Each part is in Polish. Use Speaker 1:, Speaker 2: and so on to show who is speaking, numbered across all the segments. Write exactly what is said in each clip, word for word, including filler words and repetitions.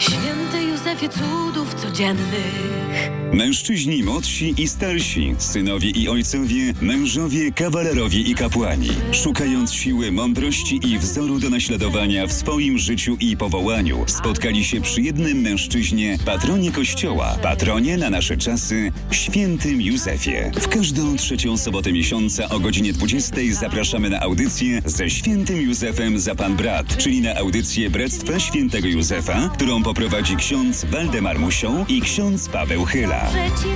Speaker 1: Święty Józefie cudów codziennych.
Speaker 2: Mężczyźni młodsi i starsi, synowie i ojcowie, mężowie, kawalerowie i kapłani, szukając siły, mądrości i wzoru do naśladowania w swoim życiu i powołaniu, spotkali się przy jednym mężczyźnie, patronie Kościoła, patronie na nasze czasy, świętym Józefie. W każdą trzecią sobotę miesiąca o godzinie dwudziestej zapraszamy na audycję ze świętym Józefem za Pan Brat, czyli na audycję Bractwa Świętego Józefa, którą poprowadzi ksiądz Waldemar Musioł i ksiądz Paweł Chyla.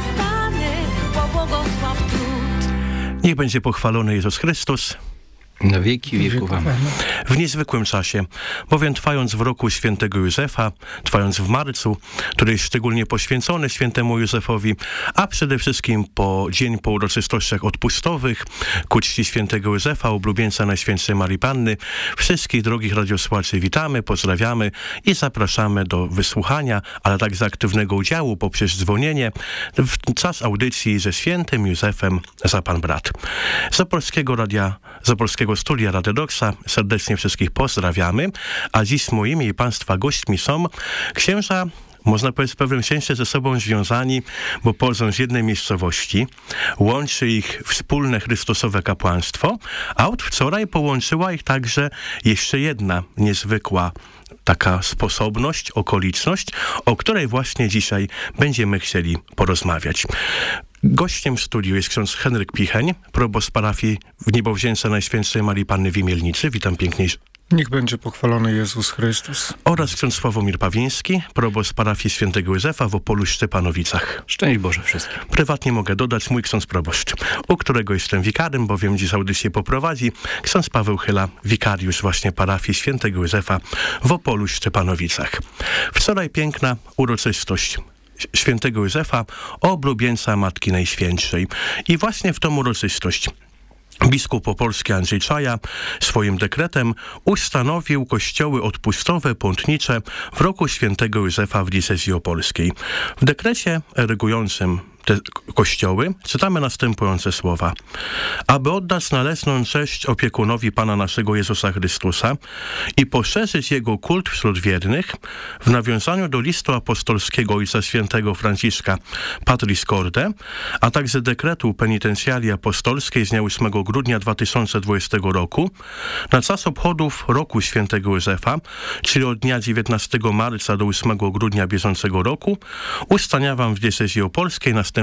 Speaker 3: Niech będzie pochwalony Jezus Chrystus.
Speaker 4: Na wieki wieków.
Speaker 3: W niezwykłym czasie, bowiem trwając w roku świętego Józefa, trwając w marcu, który jest szczególnie poświęcony świętemu Józefowi, a przede wszystkim po dzień po uroczystościach odpustowych, ku czci świętego Józefa, oblubieńca Najświętszej Marii Panny, wszystkich drogich radiosłuchaczy witamy, pozdrawiamy i zapraszamy do wysłuchania, ale także aktywnego udziału poprzez dzwonienie w czas audycji ze świętym Józefem za Pan Brat. Z Opolskiego Radia, z Opolskiego Studia Radiodoxa serdecznie wszystkich pozdrawiamy, a dziś moimi i Państwa gośćmi są księża, można powiedzieć, w pewnym sensie ze sobą związani, bo pochodzą z jednej miejscowości, łączy ich wspólne chrystusowe kapłaństwo, a od wczoraj połączyła ich także jeszcze jedna niezwykła taka sposobność, okoliczność, o której właśnie dzisiaj będziemy chcieli porozmawiać. Gościem w studiu jest ksiądz Henryk Picheń, proboszcz parafii w Niebowzięce Najświętszej Marii Panny w Imielnicy. Witam pięknie.
Speaker 5: Niech będzie pochwalony Jezus Chrystus.
Speaker 3: Oraz ksiądz Sławomir Pawliński, proboszcz parafii Świętego Józefa w Opolu Szczepanowicach.
Speaker 4: Szczęść Boże wszystkim.
Speaker 3: Prywatnie mogę dodać mój ksiądz proboszcz, u którego jestem wikarym, bowiem dziś audycję poprowadzi ksiądz Paweł Chyla, wikariusz właśnie parafii Świętego Józefa w Opolu Szczepanowicach. Wczoraj piękna uroczystość świętego Józefa, oblubieńca Matki Najświętszej. I właśnie w tą uroczystość biskup opolski Andrzej Czaja swoim dekretem ustanowił kościoły odpustowe, pątnicze w roku świętego Józefa w diecezji opolskiej. W dekrecie erygującym te kościoły czytamy następujące słowa. Aby oddać należną cześć opiekunowi Pana naszego Jezusa Chrystusa i poszerzyć Jego kult wśród wiernych, w nawiązaniu do listu apostolskiego Ojca Świętego Franciszka Patris Corde, a także dekretu penitencjalii apostolskiej z dnia ósmego grudnia dwa tysiące dwudziestego roku, na czas obchodów roku świętego Józefa, czyli od dnia dziewiętnastego marca do ósmego grudnia bieżącego roku, ustanawiam w diecezji opolskiej następujące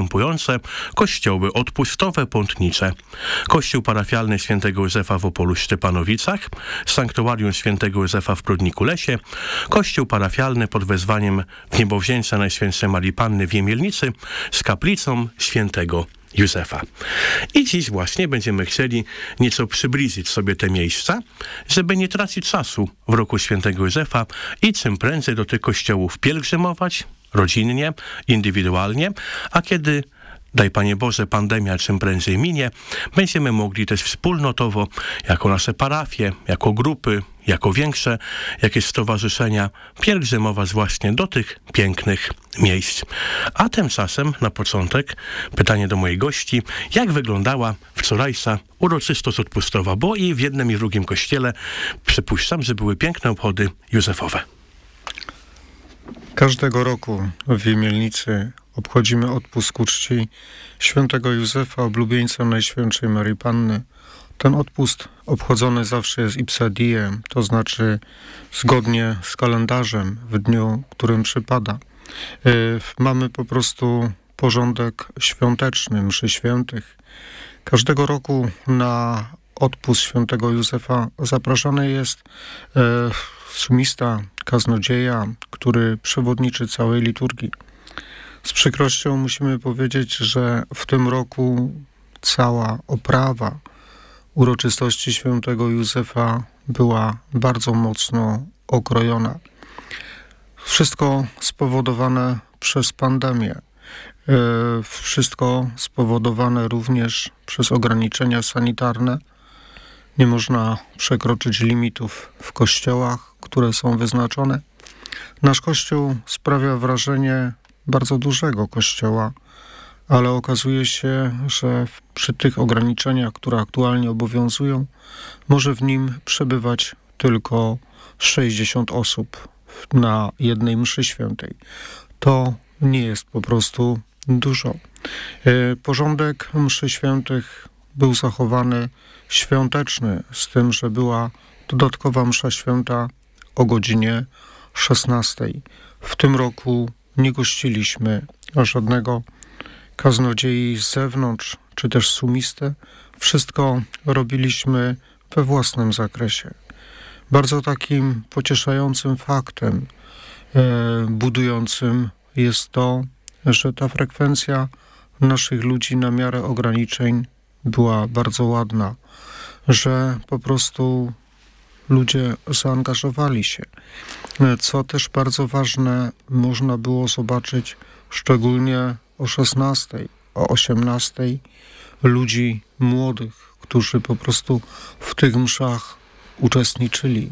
Speaker 3: kościoły odpustowe, pątnicze. Kościół parafialny świętego Józefa w Opolu Szczepanowicach, sanktuarium świętego Józefa w Prudniku-Lesie, kościół parafialny pod wezwaniem w Niebowzięcia Najświętszej Marii Panny w Jemielnicy z kaplicą świętego Józefa. I dziś właśnie będziemy chcieli nieco przybliżyć sobie te miejsca, żeby nie tracić czasu w roku świętego Józefa i czym prędzej do tych kościołów pielgrzymować, rodzinnie, indywidualnie, a kiedy, daj Panie Boże, pandemia czym prędzej minie, będziemy mogli też wspólnotowo, jako nasze parafie, jako grupy, jako większe jakieś stowarzyszenia, pielgrzymować właśnie do tych pięknych miejsc. A tymczasem, na początek, pytanie do mojej gości, jak wyglądała wczorajsza uroczystość odpustowa, bo i w jednym i w drugim kościele przypuszczam, że były piękne obchody józefowe.
Speaker 5: Każdego roku w Jemielnicy obchodzimy odpust ku czci świętego Józefa, oblubieńca Najświętszej Marii Panny. Ten odpust obchodzony zawsze jest ipsa diem, to znaczy zgodnie z kalendarzem w dniu, którym przypada. Yy, mamy po prostu porządek świąteczny, mszy świętych. Każdego roku na odpust świętego Józefa zapraszany jest yy, sumista, kaznodzieja, który przewodniczy całej liturgii. Z przykrością musimy powiedzieć, że w tym roku cała oprawa uroczystości świętego Józefa była bardzo mocno okrojona. Wszystko spowodowane przez pandemię. Wszystko spowodowane również przez ograniczenia sanitarne. Nie można przekroczyć limitów w kościołach, które są wyznaczone. Nasz kościół sprawia wrażenie bardzo dużego kościoła, ale okazuje się, że przy tych ograniczeniach, które aktualnie obowiązują, może w nim przebywać tylko sześćdziesiąt osób na jednej mszy świętej. To nie jest po prostu dużo. Porządek mszy świętych był zachowany świąteczny, z tym, że była dodatkowa msza święta o godzinie szesnastej. W tym roku nie gościliśmy żadnego kaznodziei z zewnątrz, czy też sumistę. Wszystko robiliśmy we własnym zakresie. Bardzo takim pocieszającym faktem e, budującym jest to, że ta frekwencja naszych ludzi na miarę ograniczeń była bardzo ładna, że po prostu ludzie zaangażowali się. Co też bardzo ważne, można było zobaczyć szczególnie o szesnastej, o osiemnastej ludzi młodych, którzy po prostu w tych mszach uczestniczyli,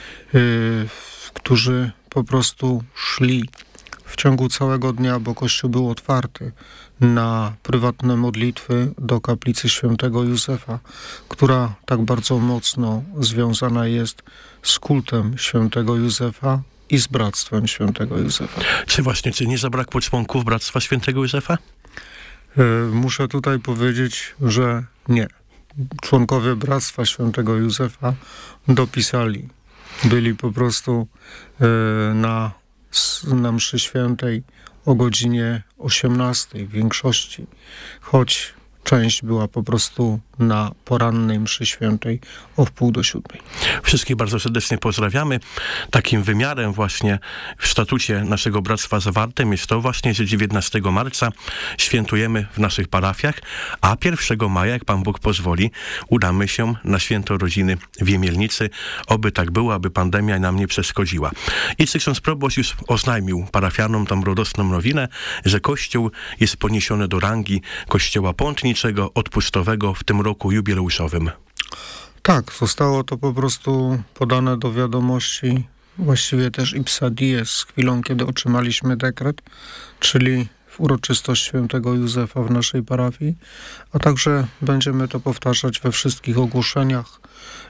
Speaker 5: yy, którzy po prostu szli w ciągu całego dnia, bo kościół był otwarty, na prywatne modlitwy do kaplicy świętego Józefa, która tak bardzo mocno związana jest z kultem świętego Józefa i z bractwem świętego Józefa.
Speaker 3: Czy właśnie, czy nie zabrakło członków Bractwa Świętego Józefa?
Speaker 5: Yy, muszę tutaj powiedzieć, że nie. Członkowie Bractwa Świętego Józefa dopisali. Byli po prostu yy, na, na mszy świętej o godzinie osiemnastej w większości, choć część była po prostu na porannej mszy świętej o wpół do siódmej.
Speaker 3: Wszystkich bardzo serdecznie pozdrawiamy. Takim wymiarem właśnie w statucie naszego bractwa zawartym jest to właśnie, że dziewiętnastego marca świętujemy w naszych parafiach, a pierwszego maja, jak Pan Bóg pozwoli, udamy się na święto rodziny w Jemielnicy. Oby tak było, aby pandemia nam nie przeszkodziła. I ksiądz proboszcz już oznajmił parafianom tą radosną nowinę, że Kościół jest poniesiony do rangi Kościoła pątniczego, odpustowego w tym roku jubileuszowym.
Speaker 5: Tak, zostało to po prostu podane do wiadomości, właściwie też ipsa dies, z chwilą, kiedy otrzymaliśmy dekret, czyli w uroczystość świętego Józefa w naszej parafii, a także będziemy to powtarzać we wszystkich ogłoszeniach.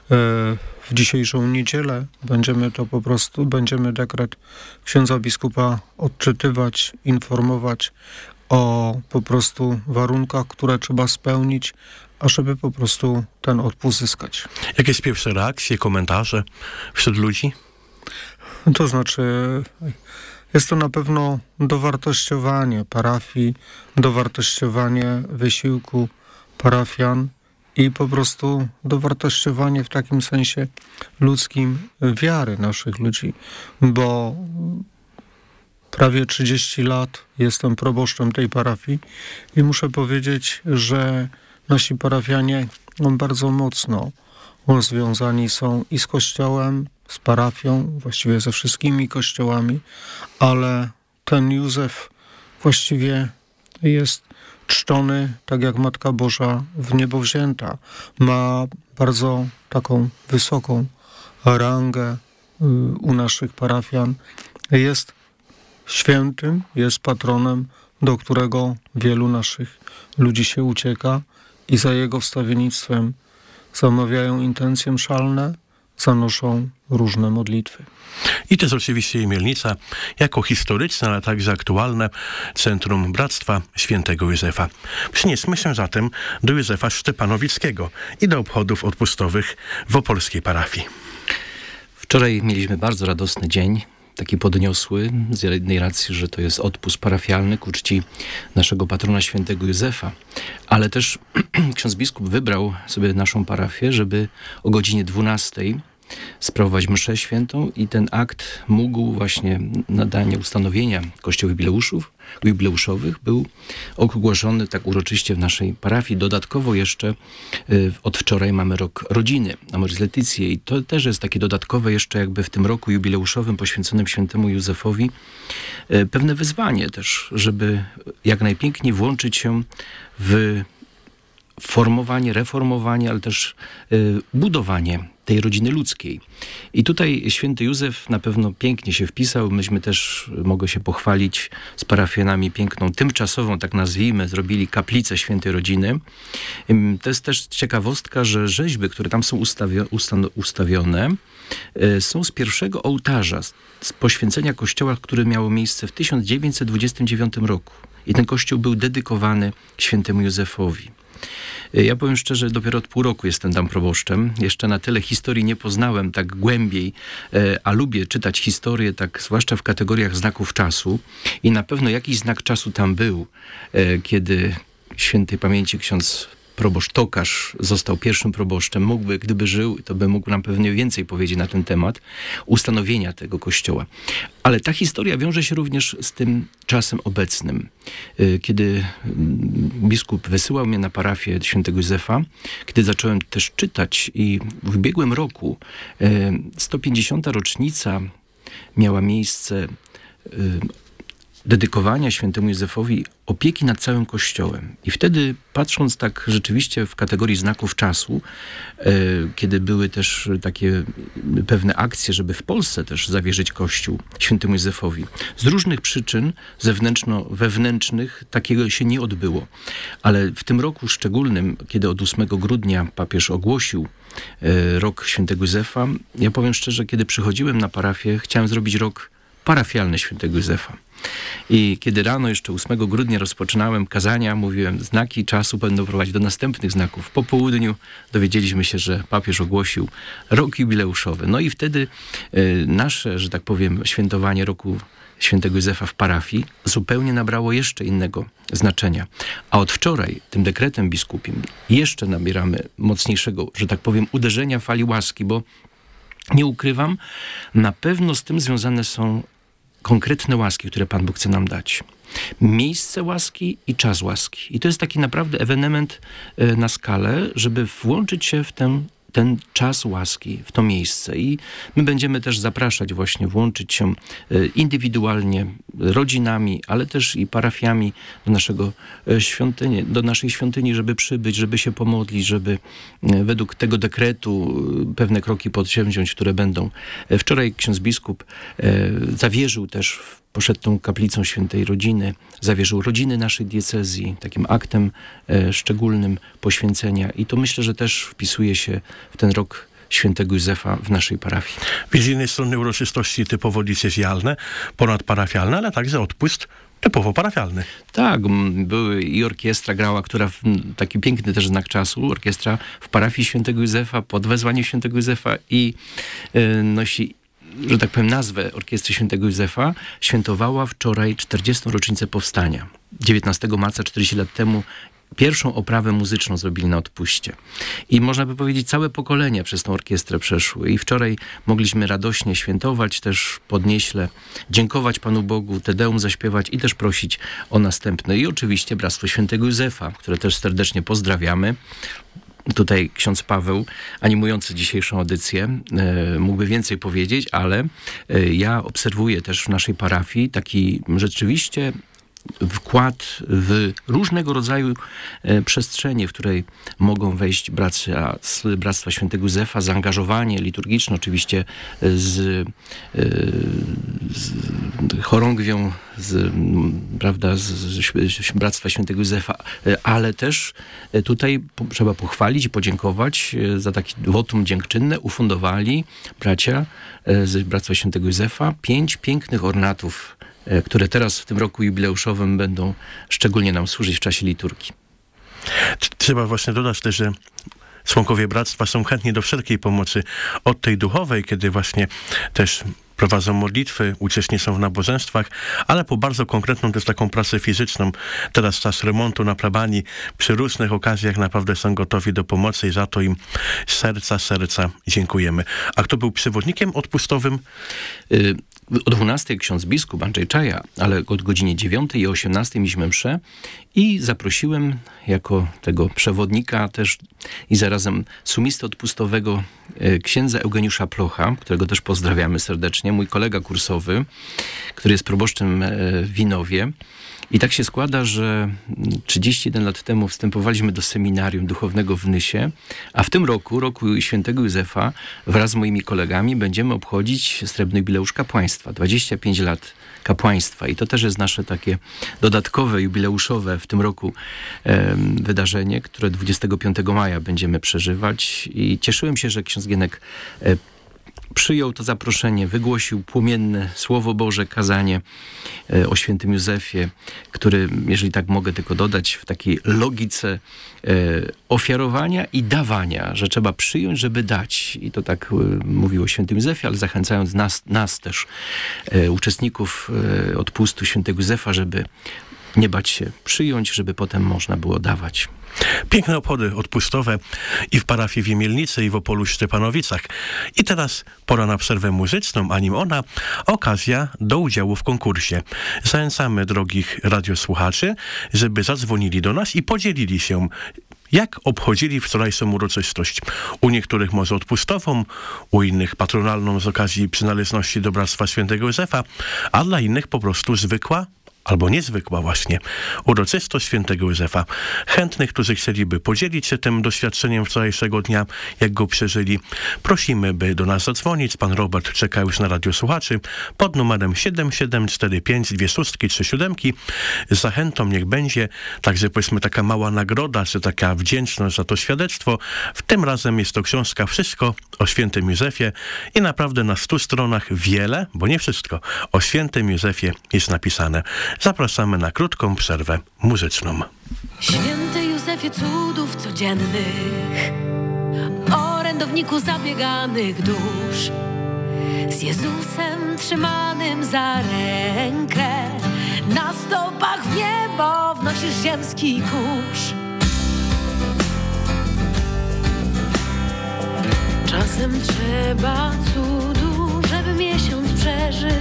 Speaker 5: W dzisiejszą niedzielę będziemy to po prostu, będziemy dekret księdza biskupa odczytywać, informować o po prostu warunkach, które trzeba spełnić, ażeby po prostu ten odpust zyskać.
Speaker 3: Jakieś pierwsze reakcje, komentarze wśród ludzi?
Speaker 5: To znaczy, jest to na pewno dowartościowanie parafii, dowartościowanie wysiłku parafian i po prostu dowartościowanie w takim sensie ludzkim wiary naszych ludzi, bo prawie trzydzieści lat jestem proboszczem tej parafii i muszę powiedzieć, że nasi parafianie bardzo mocno związani są i z kościołem, z parafią, właściwie ze wszystkimi kościołami, ale ten Józef właściwie jest czczony tak jak Matka Boża w niebo wzięta. Ma bardzo taką wysoką rangę u naszych parafian. Jest świętym, jest patronem, do którego wielu naszych ludzi się ucieka i za jego wstawiennictwem zamawiają intencje mszalne, zanoszą różne modlitwy.
Speaker 3: I to jest oczywiście Jemielnica jako historyczne, ale także aktualne Centrum Bractwa Świętego Józefa. Przenieśmy się zatem do Józefa Szczepanowickiego i do obchodów odpustowych w opolskiej parafii.
Speaker 4: Wczoraj mieliśmy bardzo radosny dzień, taki podniosły, z jednej racji, że to jest odpust parafialny ku czci naszego patrona świętego Józefa, ale też ksiądz biskup wybrał sobie naszą parafię, żeby o godzinie dwunastej sprawować mszę świętą i ten akt mógł właśnie nadania ustanowienia kościołów jubileuszów, jubileuszowych był ogłoszony tak uroczyście w naszej parafii. Dodatkowo jeszcze y, od wczoraj mamy rok rodziny, Amoris Laetitia, i to też jest takie dodatkowe jeszcze jakby w tym roku jubileuszowym poświęconym świętemu Józefowi y, pewne wyzwanie też, żeby jak najpiękniej włączyć się w formowanie, reformowanie, ale też y, budowanie tej rodziny ludzkiej. I tutaj święty Józef na pewno pięknie się wpisał. Myśmy też, mogę się pochwalić, z parafianami piękną, tymczasową, tak nazwijmy, zrobili kaplicę świętej rodziny. To jest też ciekawostka, że rzeźby, które tam są ustawio- ustan- ustawione, są z pierwszego ołtarza, z poświęcenia kościoła, które miało miejsce w tysiąc dziewięćset dwudziestym dziewiątym roku. I ten kościół był dedykowany świętemu Józefowi. Ja powiem szczerze, dopiero od pół roku jestem tam proboszczem. Jeszcze na tyle historii nie poznałem tak głębiej, a lubię czytać historię, tak zwłaszcza w kategoriach znaków czasu. I na pewno jakiś znak czasu tam był, kiedy świętej pamięci ksiądz proboszcz Tokarz został pierwszym proboszczem. Mógłby, gdyby żył, to by mógł nam pewnie więcej powiedzieć na ten temat ustanowienia tego kościoła. Ale ta historia wiąże się również z tym czasem obecnym. Kiedy biskup wysyłał mnie na parafię świętego Józefa, kiedy zacząłem też czytać i w ubiegłym roku sto pięćdziesiąta rocznica miała miejsce dedykowania świętemu Józefowi opieki nad całym Kościołem. I wtedy, patrząc tak rzeczywiście w kategorii znaków czasu, e, kiedy były też takie pewne akcje, żeby w Polsce też zawierzyć Kościół świętemu Józefowi, z różnych przyczyn zewnętrzno-wewnętrznych takiego się nie odbyło. Ale w tym roku szczególnym, kiedy od ósmego grudnia papież ogłosił e, rok świętego Józefa, ja powiem szczerze, kiedy przychodziłem na parafię, chciałem zrobić rok parafialny świętego Józefa. I kiedy rano jeszcze ósmego grudnia rozpoczynałem kazania, mówiłem, znaki czasu będą prowadzić do następnych znaków. Po południu dowiedzieliśmy się, że papież ogłosił rok jubileuszowy. No i wtedy y, nasze, że tak powiem, świętowanie roku świętego Józefa w parafii zupełnie nabrało jeszcze innego znaczenia. A od wczoraj tym dekretem biskupim jeszcze nabieramy mocniejszego, że tak powiem, uderzenia fali łaski, bo nie ukrywam, na pewno z tym związane są konkretne łaski, które Pan Bóg chce nam dać. Miejsce łaski i czas łaski. I to jest taki naprawdę ewenement na skalę, żeby włączyć się w ten, ten czas łaski, w to miejsce. I my będziemy też zapraszać właśnie, włączyć się indywidualnie, rodzinami, ale też i parafiami do naszego świątyni, do naszej świątyni, żeby przybyć, żeby się pomodlić, żeby według tego dekretu pewne kroki podciągnąć, które będą. Wczoraj ksiądz biskup zawierzył też, poszedł tą kaplicą świętej rodziny, zawierzył rodziny naszej diecezji, takim aktem szczególnym poświęcenia. I to myślę, że też wpisuje się w ten rok świętego Józefa w naszej parafii.
Speaker 3: Z jednej strony uroczystości typowo diecezjalne, ponadparafialne, ale także odpust typowo parafialny.
Speaker 4: Tak, były i orkiestra grała, która w taki piękny też znak czasu, orkiestra w parafii świętego Józefa, pod wezwaniem świętego Józefa i y, nosi, że tak powiem, nazwę Orkiestry Świętego Józefa, świętowała wczoraj czterdziestą rocznicę powstania. dziewiętnastego marca, czterdzieści lat temu, pierwszą oprawę muzyczną zrobili na odpuście. I można by powiedzieć, całe pokolenia przez tą orkiestrę przeszły. I wczoraj mogliśmy radośnie świętować, też podnieśle dziękować Panu Bogu, Te Deum zaśpiewać i też prosić o następne. I oczywiście Bractwo Świętego Józefa, które też serdecznie pozdrawiamy. Tutaj ksiądz Paweł, animujący dzisiejszą audycję, e, mógłby więcej powiedzieć, ale e, ja obserwuję też w naszej parafii taki rzeczywiście wkład w różnego rodzaju e, przestrzenie, w której mogą wejść bracia z Bractwa Świętego Józefa, zaangażowanie liturgiczne oczywiście z, e, z chorągwią, z, prawda, z, z Bractwa Świętego Józefa, e, ale też e, tutaj po, trzeba pochwalić i podziękować e, za takie wotum dziękczynne. Ufundowali bracia e, z Bractwa Świętego Józefa pięć pięknych ornatów, które teraz w tym roku jubileuszowym będą szczególnie nam służyć w czasie liturgii.
Speaker 3: Trzeba właśnie dodać też, że członkowie bractwa są chętni do wszelkiej pomocy, od tej duchowej, kiedy właśnie też prowadzą modlitwy, uczestniczą w nabożeństwach, ale po bardzo konkretną też taką pracę fizyczną. Teraz czas remontu na plebanii, przy różnych okazjach naprawdę są gotowi do pomocy i za to im z serca, serca dziękujemy. A kto był przewodnikiem odpustowym?
Speaker 4: Y- o dwunastej ksiądz biskup Andrzej Czaja, ale od godzinie dziewiątej i osiemnastej mieliśmy mszę i zaprosiłem jako tego przewodnika też i zarazem sumisty odpustowego księdza Eugeniusza Plocha, którego też pozdrawiamy serdecznie, mój kolega kursowy, który jest proboszczem w Winowie. I tak się składa, że trzydzieści jeden lat temu wstępowaliśmy do seminarium duchownego w Nysie, a w tym roku, roku świętego Józefa, wraz z moimi kolegami będziemy obchodzić srebrny jubileusz kapłaństwa, dwadzieścia pięć lat kapłaństwa. I to też jest nasze takie dodatkowe, jubileuszowe w tym roku e, wydarzenie, które dwudziestego piątego maja będziemy przeżywać. I cieszyłem się, że ksiądz Gienek e, przyjął to zaproszenie, wygłosił płomienne Słowo Boże, kazanie e, o świętym Józefie, który, jeżeli tak mogę tylko dodać, w takiej logice e, ofiarowania i dawania, że trzeba przyjąć, żeby dać. I to tak e, mówił o świętym Józefie, ale zachęcając nas, nas też, e, uczestników e, odpustu świętego Józefa, żeby nie bać się przyjąć, żeby potem można było dawać.
Speaker 3: Piękne obchody odpustowe i w parafii w Jemielnicy, i w Opolu Szczepanowicach. I teraz pora na przerwę muzyczną, a nim ona okazja do udziału w konkursie. Zachęcamy drogich radiosłuchaczy, żeby zadzwonili do nas i podzielili się, jak obchodzili wczorajszą uroczystość. U niektórych może odpustową, u innych patronalną z okazji przynależności do Bractwa Świętego Józefa, a dla innych po prostu zwykła albo niezwykła właśnie uroczystość świętego Józefa. Chętnych, którzy chcieliby podzielić się tym doświadczeniem wczorajszego dnia, jak go przeżyli, prosimy, by do nas zadzwonić. Pan Robert czeka już na radiosłuchaczy pod numerem siedem siedem cztery pięć dwie szóstki trzy siódemki. Z zachętą niech będzie także, powiedzmy, taka mała nagroda, czy taka wdzięczność za to świadectwo. W tym razem jest to książka Wszystko o świętym Józefie i naprawdę na stu stronach wiele, bo nie wszystko, o świętym Józefie jest napisane. Zapraszamy na krótką przerwę muzyczną.
Speaker 1: Święty Józefie cudów codziennych, orędowniku zabieganych dusz, z Jezusem trzymanym za rękę, na stopach w niebo wnosisz ziemski kurz. Czasem trzeba cudu, żeby miesiąc przeżyć,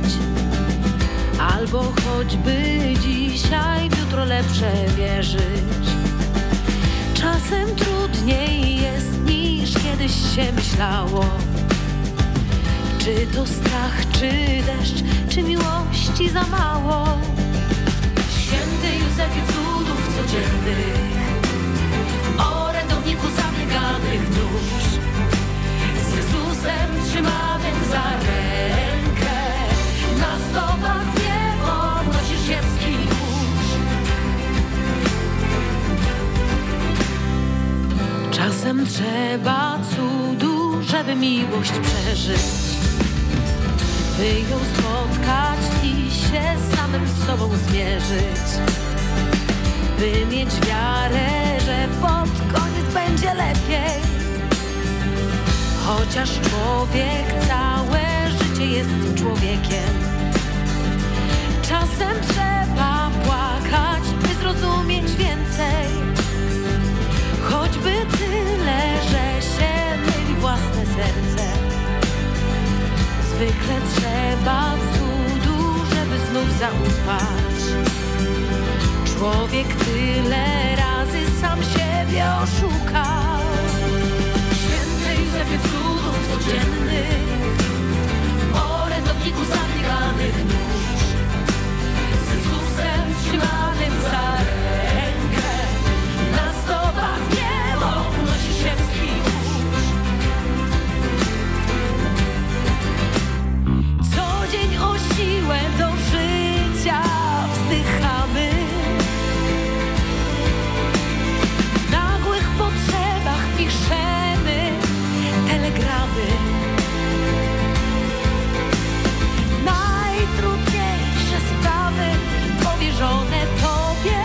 Speaker 1: albo choćby dzisiaj w jutro lepsze wierzyć. Czasem trudniej jest niż kiedyś się myślało. Czy to strach, czy deszcz, czy miłości za mało? Święty Józefie cudów codziennych, orędowniku zabieganych dusz, z Jezusem trzymanym za rękę, na stopach w niebo wnosisz ziemski kurz. Czasem trzeba cudu, żeby miłość przeżyć, by ją spotkać i się z samym sobą zmierzyć, by mieć wiarę, że pod koniec będzie lepiej. Chociaż człowiek całe życie jest człowiekiem, czasem trzeba płakać, by zrozumieć więcej. Choćby tyle, że się myli własne serce. Zwykle trzeba cudu, żeby znów zaufać. Człowiek tyle razy sam siebie oszukał. Święty Józefie cudów codziennych, orędowniku zabieganych dusz, z Jezusem trzymanym za rękę, na stopach w niebo wnosisz ziemski kurz. Co dzień o siłę do życia wzdychamy, w nagłych potrzebach piszemy telegramy. Najtrudniejsze sprawy powierzone Tobie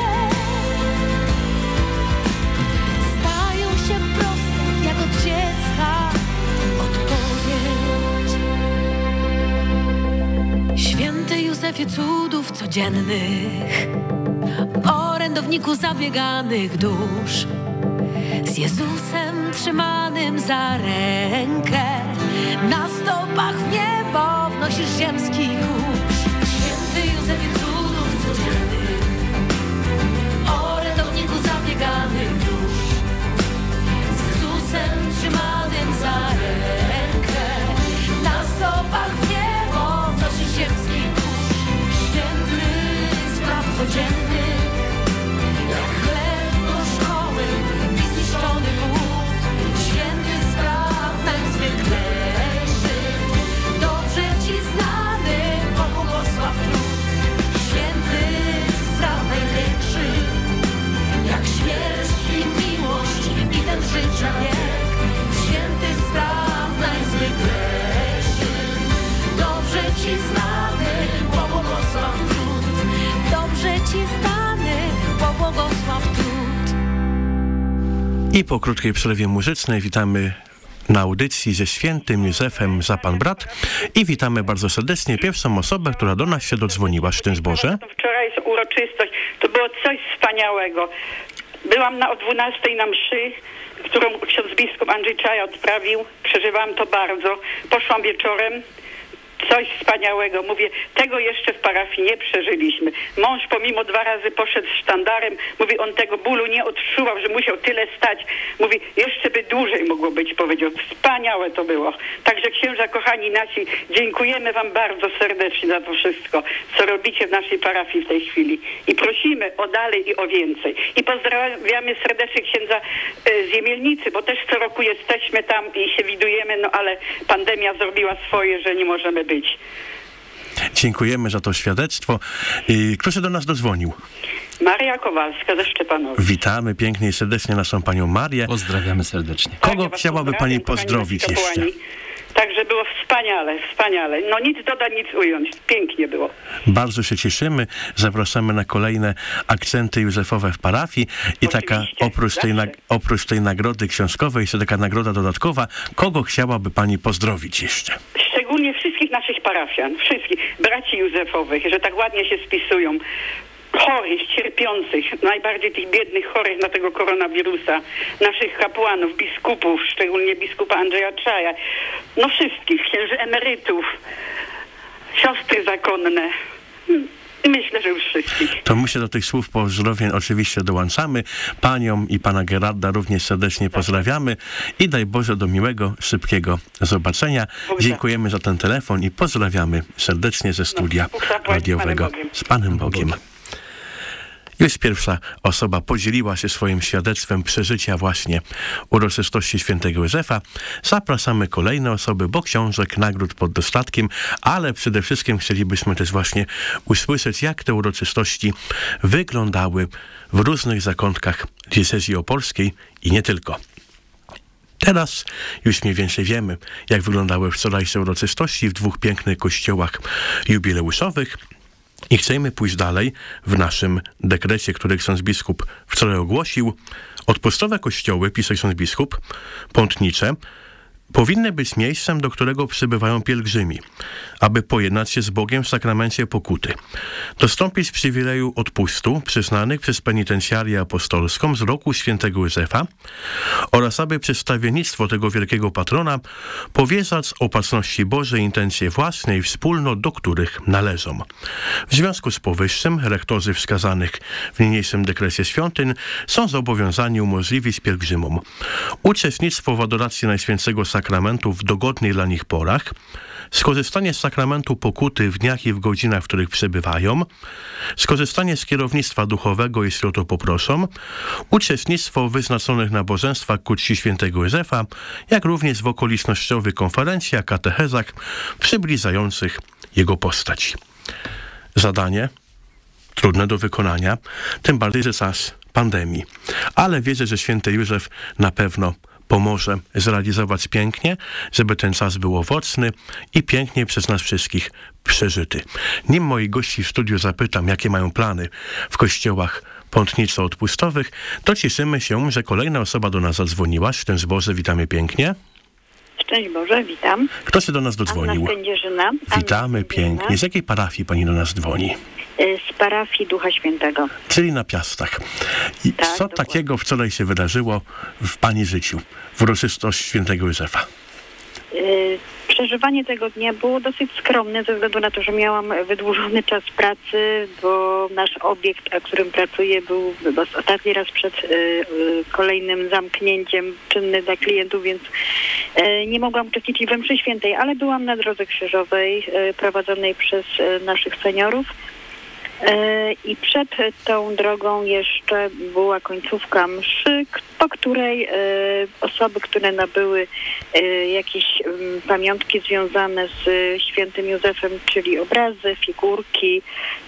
Speaker 1: stają się proste, jak od dziecka odpowiedź. Święty Józefie cudów codziennych, orędowniku zabieganych dusz, z Jezusem trzymanym za rękę, na stopach w niebo nosisz ziemski kurz. Święty Józefie cudów codziennych, o redowniku zabieganych dusz, z Jezusem trzymanym za rękę, na stopach w niebo nosisz ziemski kurz. Święty spraw codziennych, jak chleb do szkoły i zniszczony głód. Święty spraw najzwyklejszych, dobrze ci znany, bo błogosław trud. Święty spraw największych, jak śmierć i miłość i ten życia wiek. Święty spraw najzwyklejszych, dobrze ci znany, bo błogosław trud. Dobrze ci znany, bo błogosław trud.
Speaker 3: I po krótkiej przerwie muzycznej witamy na audycji ze świętym Józefem za Pan Brat i witamy bardzo serdecznie pierwszą osobę, która do nas się dodzwoniła. Szczęść Boże.
Speaker 6: Wczoraj uroczystość, to było coś wspaniałego. Byłam na o dwunastej na mszy, którą ksiądz biskup Andrzej Czaja odprawił. Przeżywałam to bardzo. Poszłam wieczorem. Coś wspaniałego. Mówię, tego jeszcze w parafii nie przeżyliśmy. Mąż pomimo dwa razy poszedł z sztandarem. Mówi, on tego bólu nie odczuwał, że musiał tyle stać. Mówi, jeszcze by dłużej mogło być, powiedział. Wspaniałe to było. Także księża kochani nasi, dziękujemy wam bardzo serdecznie za to wszystko, co robicie w naszej parafii w tej chwili. I prosimy o dalej i o więcej. I pozdrawiamy serdecznie księdza y, z Jemielnicy, bo też co roku jesteśmy tam i się widujemy, no ale pandemia zrobiła swoje, że nie możemy być. Być.
Speaker 3: Dziękujemy za to świadectwo. Kto się do nas dozwonił?
Speaker 6: Maria Kowalska ze Szczepanowic.
Speaker 3: Witamy pięknie i serdecznie naszą panią Marię.
Speaker 4: Pozdrawiamy serdecznie.
Speaker 3: Kogo
Speaker 6: tak,
Speaker 3: chciałaby pani pozdrowić jeszcze?
Speaker 6: Także było wspaniale, wspaniale. No nic dodać, nic ująć. Pięknie było.
Speaker 3: Bardzo się cieszymy. Zapraszamy na kolejne akcenty józefowe w parafii. I
Speaker 6: Oczywiście,
Speaker 3: taka, oprócz tej, na, oprócz tej nagrody książkowej, jeszcze taka nagroda dodatkowa. Kogo chciałaby pani pozdrowić jeszcze?
Speaker 6: Szczególnie wszystkich naszych parafian, wszystkich braci józefowych, że tak ładnie się spisują. Chorych, cierpiących, najbardziej tych biednych chorych na tego koronawirusa, naszych kapłanów, biskupów, szczególnie biskupa Andrzeja Czaja, no wszystkich, księży emerytów, siostry zakonne. Myślę, że już wszystkich.
Speaker 3: To my się do tych słów pozdrowień oczywiście dołączamy. Panią i pana Gerarda również serdecznie pozdrawiamy i daj Boże do miłego, szybkiego zobaczenia.
Speaker 6: Bóg
Speaker 3: Dziękujemy za ten telefon i pozdrawiamy serdecznie ze studia
Speaker 6: no,
Speaker 3: radiowego. Z Panem Bogiem. Już pierwsza osoba podzieliła się swoim świadectwem przeżycia właśnie uroczystości świętego Józefa. Zapraszamy kolejne osoby, bo książek, nagród pod dostatkiem, ale przede wszystkim chcielibyśmy też właśnie usłyszeć, jak te uroczystości wyglądały w różnych zakątkach diecezji opolskiej i nie tylko. Teraz już mniej więcej wiemy, jak wyglądały wczorajsze uroczystości w dwóch pięknych kościołach jubileuszowych. I chcemy pójść dalej w naszym dekrecie, który ksiądz biskup wczoraj ogłosił. Odpustowe kościoły, pisze ksiądz biskup, pątnicze, powinny być miejscem, do którego przybywają pielgrzymi, aby pojednać się z Bogiem w sakramencie pokuty, dostąpić przywileju odpustu przyznanych przez penitencjarię apostolską z roku świętego Józefa oraz aby przedstawiennictwo tego wielkiego patrona powierzać z opatrzności Bożej intencje własne i wspólnot, do których należą. W związku z powyższym rektorzy wskazanych w niniejszym dekrecie świątyń są zobowiązani umożliwić pielgrzymom uczestnictwo w adoracji Najświętszego Sakramentu w dogodnych dla nich porach, skorzystanie z sakramentu pokuty w dniach i w godzinach, w których przebywają, skorzystanie z kierownictwa duchowego, jeśli o to poproszą, uczestnictwo w wyznaczonych nabożeństwach ku czci świętego Józefa, jak również w okolicznościowych konferencjach, katechezach przybliżających jego postać. Zadanie trudne do wykonania, tym bardziej, że czas pandemii. Ale wierzę, że święty Józef na pewno pomoże zrealizować pięknie, żeby ten czas był owocny i pięknie przez nas wszystkich przeżyty. Nim moich gości w studiu zapytam, jakie mają plany w kościołach pątnico-odpustowych, to cieszymy się, że kolejna osoba do nas zadzwoniła. Szczęść Boże, witamy pięknie.
Speaker 7: Szczęść Boże, witam.
Speaker 3: Kto się do nas dodzwonił?
Speaker 7: Anna Sędzierzyna.
Speaker 3: Witamy
Speaker 7: Anna
Speaker 3: pięknie. Z jakiej parafii pani do nas dzwoni?
Speaker 7: Z parafii Ducha Świętego.
Speaker 3: Czyli na Piastach. I
Speaker 7: tak,
Speaker 3: co
Speaker 7: dokładnie.
Speaker 3: takiego wczoraj się wydarzyło w pani życiu, w uroczystość świętego Józefa?
Speaker 7: Yy, przeżywanie tego dnia było dosyć skromne ze względu na to, że miałam wydłużony czas pracy, bo nasz obiekt, na którym pracuję, był ostatni raz przed y, y, kolejnym zamknięciem czynny dla klientów, więc y, nie mogłam uczestniczyć we mszy świętej, ale byłam na drodze krzyżowej y, prowadzonej przez y, naszych seniorów. I przed tą drogą jeszcze była końcówka mszy, po której osoby, które nabyły jakieś pamiątki związane z świętym Józefem, czyli obrazy, figurki,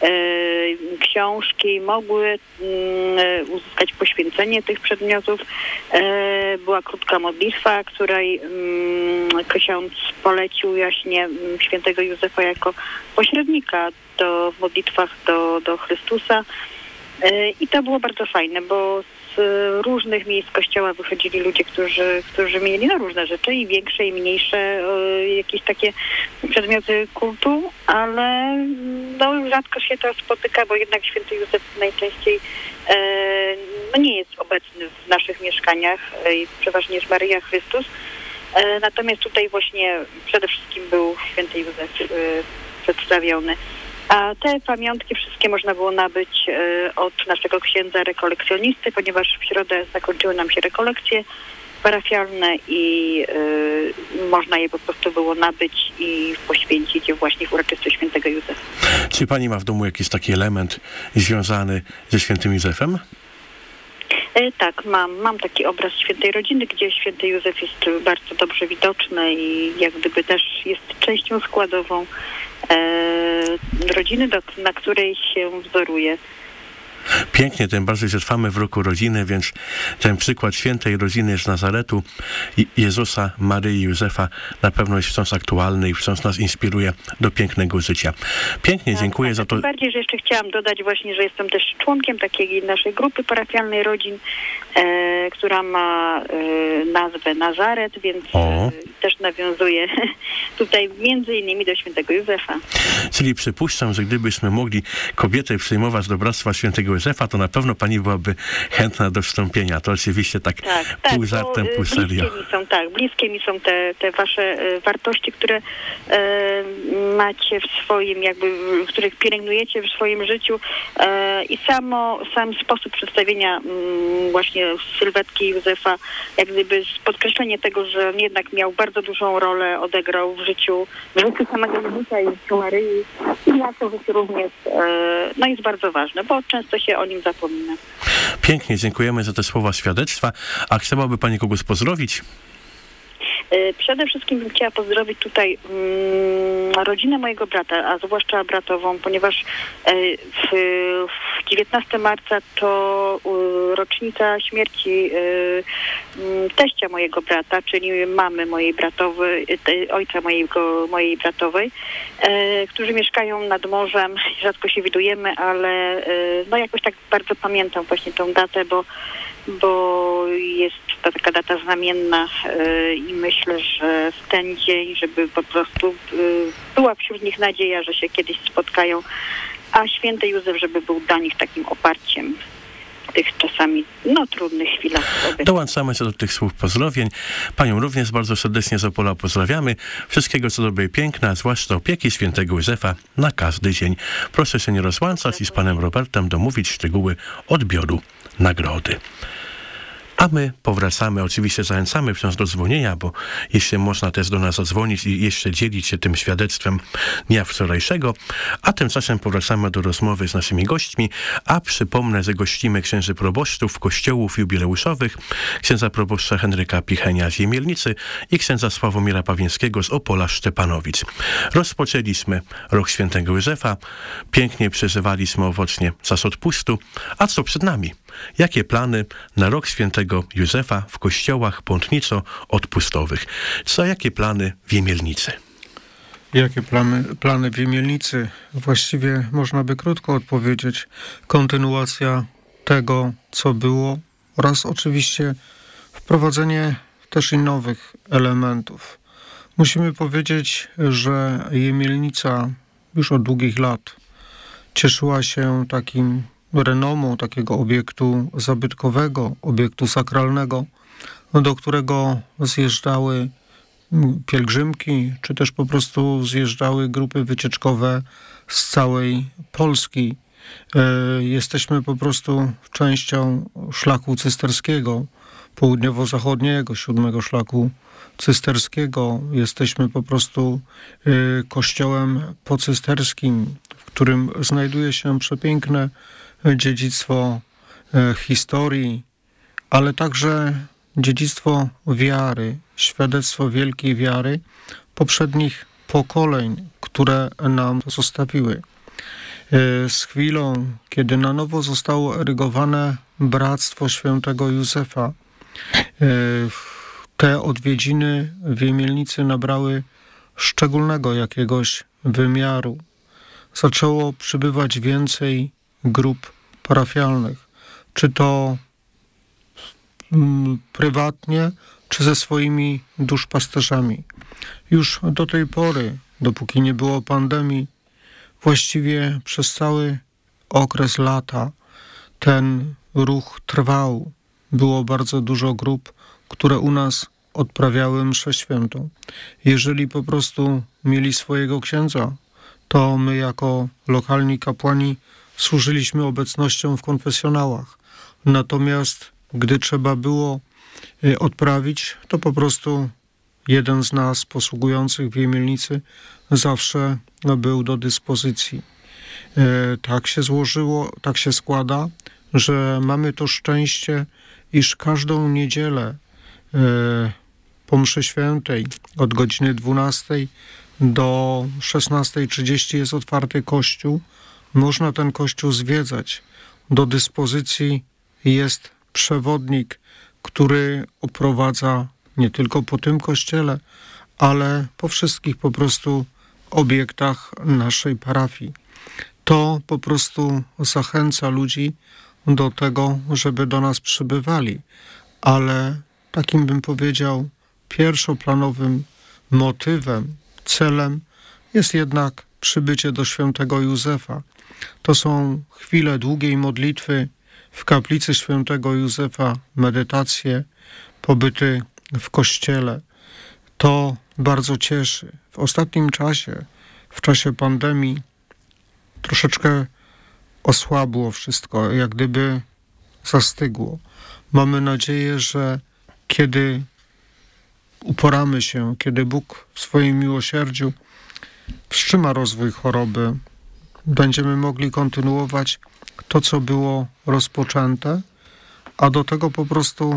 Speaker 7: książki, mogły uzyskać poświęcenie tych przedmiotów. Była krótka modlitwa, której ksiądz polecił jaśnie świętego Józefa jako pośrednika do, w modlitwach do, do Chrystusa. I to było bardzo fajne, bo z różnych miejsc kościoła wychodzili ludzie, którzy, którzy mieli no, różne rzeczy, i większe, i mniejsze, jakieś takie przedmioty kultu, ale no, rzadko się to spotyka, bo jednak święty Józef najczęściej e, no, nie jest obecny w naszych mieszkaniach, e, przeważnie jest Maryja Chrystus. E, natomiast tutaj właśnie przede wszystkim był święty Józef e, przedstawiony. A te pamiątki wszystkie można było nabyć y, od naszego księdza rekolekcjonisty, ponieważ w środę zakończyły nam się rekolekcje parafialne i y, można je po prostu było nabyć i poświęcić je właśnie w uroczystość świętego Józefa.
Speaker 3: Czy pani ma w domu jakiś taki element związany ze świętym Józefem?
Speaker 7: E, tak, mam. Mam taki obraz świętej rodziny, gdzie święty Józef jest bardzo dobrze widoczny i jak gdyby też jest częścią składową e, rodziny, do, na której się wzoruje.
Speaker 3: Pięknie, tym bardziej, że trwamy w roku rodziny, więc ten przykład świętej rodziny z Nazaretu, Jezusa, Maryi i Józefa na pewno jest wciąż aktualny i wciąż nas inspiruje do pięknego życia. Pięknie, tak, dziękuję tak, za to.
Speaker 7: Tym bardziej, że jeszcze chciałam dodać właśnie, że jestem też członkiem takiej naszej grupy parafialnej rodzin, e, która ma e, nazwę Nazaret, więc e, też nawiązuje tutaj między innymi do świętego Józefa.
Speaker 3: Czyli przypuszczam, że gdybyśmy mogli kobietę przyjmować do Bractwa Świętego Józefa, to na pewno pani byłaby chętna do wstąpienia. To oczywiście tak,
Speaker 7: tak
Speaker 3: pół
Speaker 7: tak,
Speaker 3: żartem, pół serio.
Speaker 7: Bliskie mi są, tak, bliskie mi są te, te wasze e, wartości, które e, macie w swoim, jakby, których pielęgnujecie w swoim życiu e, i samo, sam sposób przedstawienia m, właśnie sylwetki Józefa, jak gdyby podkreślenie tego, że on jednak miał bardzo dużą rolę, odegrał w życiu, w życiu samego Jezusa i w życiu Maryi i na to życiu również e, no jest bardzo ważne, bo często się o nim zapomina.
Speaker 3: Pięknie, dziękujemy za te słowa świadectwa. A chciałaby pani kogoś pozdrowić?
Speaker 7: Przede wszystkim bym chciała pozdrowić tutaj um, rodzinę mojego brata, a zwłaszcza bratową, ponieważ e, w, w dziewiętnastego marca to e, rocznica śmierci e, m, teścia mojego brata, czyli mamy mojej bratowej, te, ojca mojego, mojej bratowej, e, którzy mieszkają nad morzem. Rzadko się widujemy, ale e, no jakoś tak bardzo pamiętam właśnie tą datę, bo bo jest to taka data znamienna yy, i myślę, że w ten dzień, żeby po prostu yy, była wśród nich nadzieja, że się kiedyś spotkają, a święty Józef, żeby był dla nich takim oparciem w tych czasami, no, trudnych chwilach.
Speaker 3: Dołączamy się do tych słów pozdrowień. Panią również bardzo serdecznie z Opola pozdrawiamy. Wszystkiego co dobre i piękne, a zwłaszcza opieki świętego Józefa na każdy dzień. Proszę się nie rozłączać i z panem Robertem domówić szczegóły odbioru nagrody. A my powracamy, oczywiście zachęcamy wciąż do dzwonienia, bo jeśli można też do nas zadzwonić i jeszcze dzielić się tym świadectwem dnia wczorajszego, a tymczasem powracamy do rozmowy z naszymi gośćmi, a przypomnę, że gościmy księży proboszczów kościołów jubileuszowych, księdza proboszcza Henryka Pichenia z Jemielnicy i księdza Sławomira Pawieńskiego z Opola Szczepanowic. Rozpoczęliśmy rok świętego Józefa, pięknie przeżywaliśmy owocznie czas odpustu, a co przed nami? Jakie plany na rok świętego Józefa w kościołach pątnico-odpustowych? Co, jakie plany w Jemielnicy?
Speaker 5: Jakie plany, plany w Jemielnicy? Właściwie można by krótko odpowiedzieć. Kontynuacja tego, co było oraz oczywiście wprowadzenie też i nowych elementów. Musimy powiedzieć, że Jemielnica już od długich lat cieszyła się takim renomą takiego obiektu zabytkowego, obiektu sakralnego, do którego zjeżdżały pielgrzymki, czy też po prostu zjeżdżały grupy wycieczkowe z całej Polski. Jesteśmy po prostu częścią szlaku cysterskiego, południowo-zachodniego, siódmego szlaku cysterskiego. Jesteśmy po prostu kościołem pocysterskim, w którym znajduje się przepiękne dziedzictwo historii, ale także dziedzictwo wiary, świadectwo wielkiej wiary poprzednich pokoleń, które nam zostawiły. Z chwilą, kiedy na nowo zostało erygowane Bractwo Świętego Józefa, te odwiedziny w Jemielnicy nabrały szczególnego jakiegoś wymiaru. Zaczęło przybywać więcej grup parafialnych, czy to prywatnie, czy ze swoimi duszpasterzami. Już do tej pory, dopóki nie było pandemii, właściwie przez cały okres lata ten ruch trwał. Było bardzo dużo grup, które u nas odprawiały mszę świętą. Jeżeli po prostu mieli swojego księdza, to my jako lokalni kapłani służyliśmy obecnością w konfesjonałach. Natomiast gdy trzeba było odprawić, to po prostu jeden z nas posługujących w Jemielnicy zawsze był do dyspozycji. Tak się złożyło, tak się składa, że mamy to szczęście, iż każdą niedzielę po mszy świętej od godziny dwunastej do szesnastej trzydzieści jest otwarty kościół. Można ten kościół zwiedzać. Do dyspozycji jest przewodnik, który oprowadza nie tylko po tym kościele, ale po wszystkich po prostu obiektach naszej parafii. To po prostu zachęca ludzi do tego, żeby do nas przybywali, ale takim bym powiedział pierwszoplanowym motywem, celem jest jednak przybycie do Świętego Józefa. To są chwile długiej modlitwy w kaplicy Świętego Józefa, medytacje, pobyty w kościele. To bardzo cieszy. W ostatnim czasie, w czasie pandemii, troszeczkę osłabło wszystko, jak gdyby zastygło. Mamy nadzieję, że kiedy uporamy się, kiedy Bóg w swoim miłosierdziu wstrzyma rozwój choroby, będziemy mogli kontynuować to, co było rozpoczęte, a do tego po prostu